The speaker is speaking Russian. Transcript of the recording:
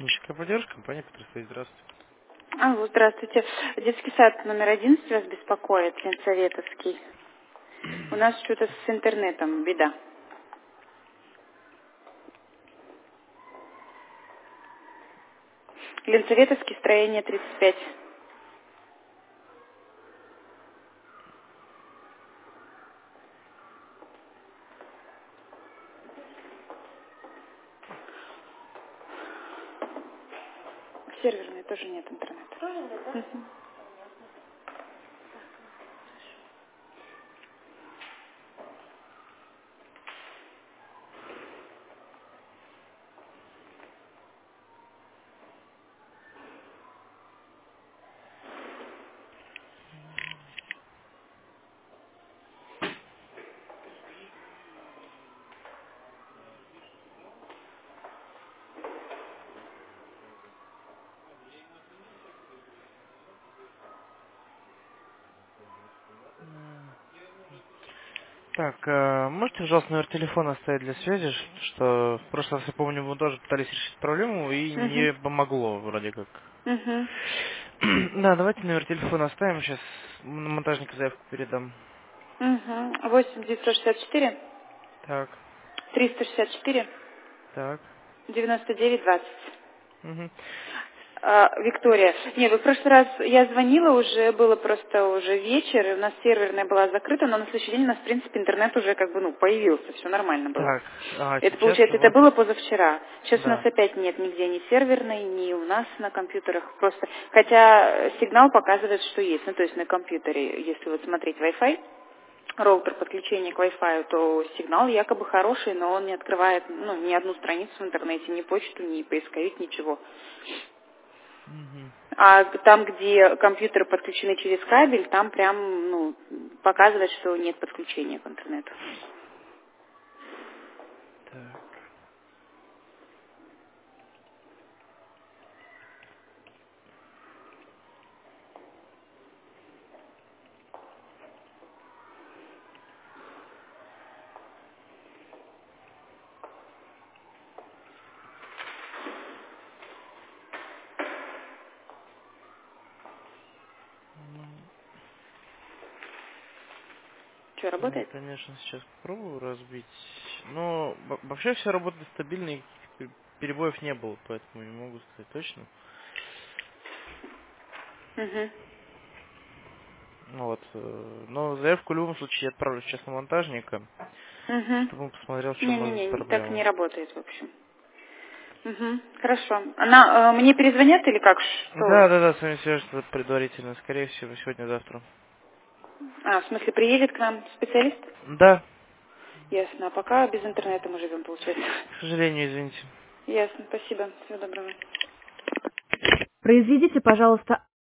Техническая поддержка, компания, которая стоит. Здравствуйте. Алло, здравствуйте. Детский сад номер 11 вас беспокоит, Ленсоветовский. У нас что-то с интернетом, беда. Ленсоветовский, строение 35. Серверный тоже нет интернета. Тоже нет, да? Мгм. Так, можете, пожалуйста, номер телефона оставить для связи, что в прошлый раз, я помню, мы тоже пытались решить проблему и Мгм. не помогло вроде как. Мгм. Да, давайте номер телефона оставим, сейчас монтажника заявку передам. Угу. 8 964 Так, 364 так. 99 20. Угу. Виктория, нет, вы в прошлый раз я звонила уже, было просто уже вечер, и у нас серверная была закрыта, но на следующий день у нас, в принципе, интернет уже как бы, появился, все нормально было. Так, Это, сейчас у получается, это вас... было позавчера. Сейчас у нас Да. опять нет нигде ни серверной, ни у нас на компьютерах просто. Хотя сигнал показывает, что есть. Ну, то есть на компьютере, если вот смотреть Wi-Fi, роутер подключения к Wi-Fi, то сигнал якобы хороший, но он не открывает, ни одну страницу в интернете, ни почту, ни поисковик, ничего. Угу. А там, где компьютеры подключены через кабель, там прям, показывает, что нет подключения к интернету. Так. Что, Я, работает? конечно, сейчас попробую разбить. Но вообще все работает стабильно, и перебоев не было, поэтому не могу сказать точно. Угу. Ну вот. Но заявку в любом случае я отправлю сейчас на монтажника, Угу. чтобы он посмотрел, в чем может быть Не-не-не, так не проблема. работает, в общем. Угу. Хорошо. Она мне перезвонят или как? Что? Да, с вами свяжется предварительно, скорее всего, сегодня-завтра. В смысле, приедет к нам специалист? Да, Ясно. А пока без интернета мы живем, получается. к сожалению, извините. Ясно. Спасибо. Всего доброго. Произведите, пожалуйста,